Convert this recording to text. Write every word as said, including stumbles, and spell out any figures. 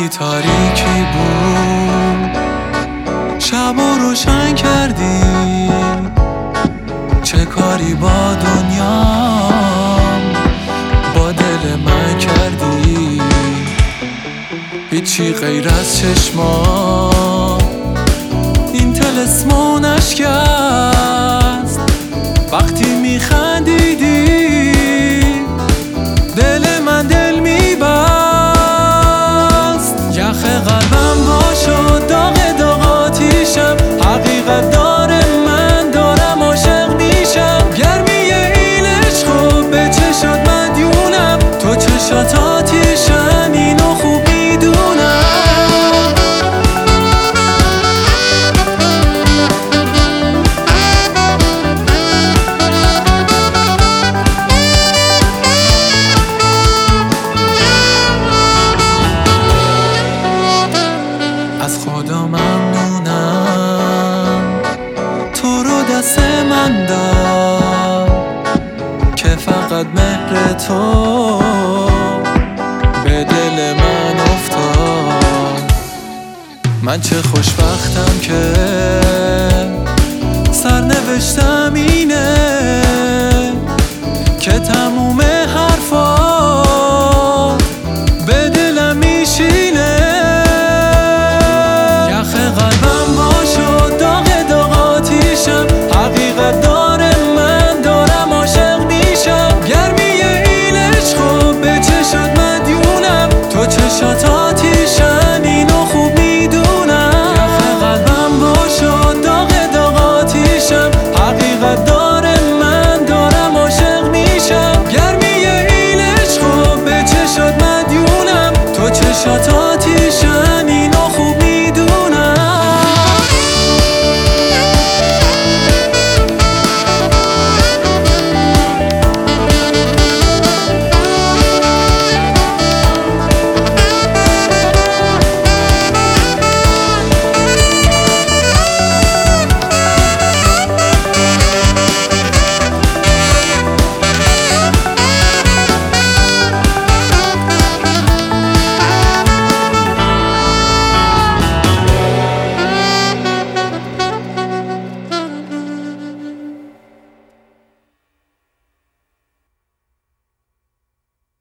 وقتی تاریکی بود شب و روشن کردی، چه کاری با دنیام با دل من کردی؟ هیچی غیر از چشما این طلسم نشکست. وقتی میخندیدی دل من دل میبست. یخ قلبم وا شد داغ داغ آتیشم، حقیقت داره من دارم عاشق میشم. گرمی این عشق به چشات مدیونم، تو چشات آتیشن اینو خوب میدونم. از خدا ممنونم تو رو دست من داد که فقط مهر تو به دل من افتاد. من چه خوشبختم که سرنوشتم اینه که تموم